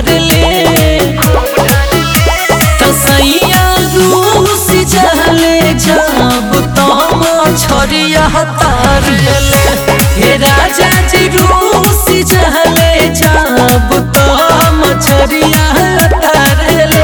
ले तसैया रूस जहले जब तम छरिया तार ले हे राजा जी रूस जहले जब तम छरिया तार ले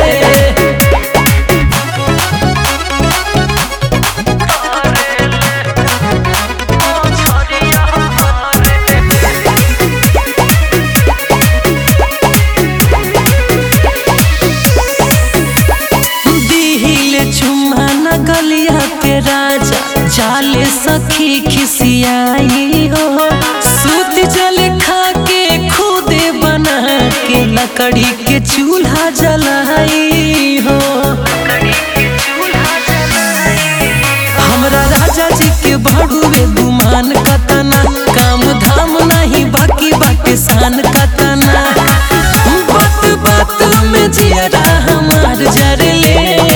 गलिया पे राजा जाले सखी खिसियाई हो सूत जल खा के खुदे बना के लकड़ी के चूल्हा जलाई हो हमरा राजा जी के बड़ुए गुमान कतना काम धाम नहीं बाकी बाकी शान कतना बात बात में जियरा हमार जर ले